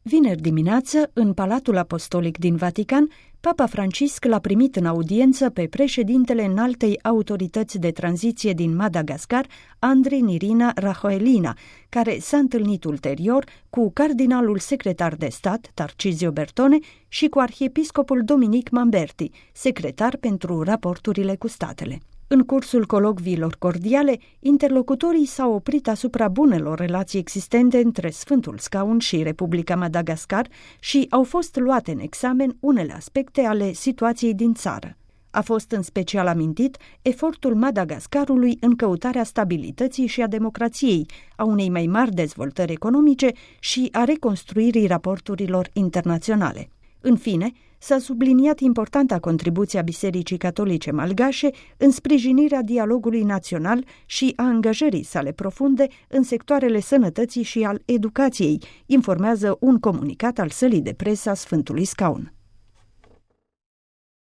Vineri dimineață, în Palatul Apostolic din Vatican, Papa Francisc l-a primit în audiență pe președintele Înaltei Autorități de Tranziție din Madagascar, Andry Nirina Rajoelina, care s-a întâlnit ulterior cu cardinalul secretar de stat, Tarcisio Bertone, și cu arhiepiscopul Dominic Mamberti, secretar pentru raporturile cu statele. În cursul colocviilor cordiale, interlocutorii s-au oprit asupra bunelor relații existente între Sfântul Scaun și Republica Madagascar și au fost luate în examen unele aspecte ale situației din țară. A fost în special amintit efortul Madagascarului în căutarea stabilității și a democrației, a unei mai mari dezvoltări economice și a reconstruirii raporturilor internaționale. În fine, s-a subliniat importanta contribuție a Bisericii Catolice Malgașe în sprijinirea dialogului național și a angajării sale profunde în sectoarele sănătății și al educației, informează un comunicat al sălii de presă a Sfântului Scaun.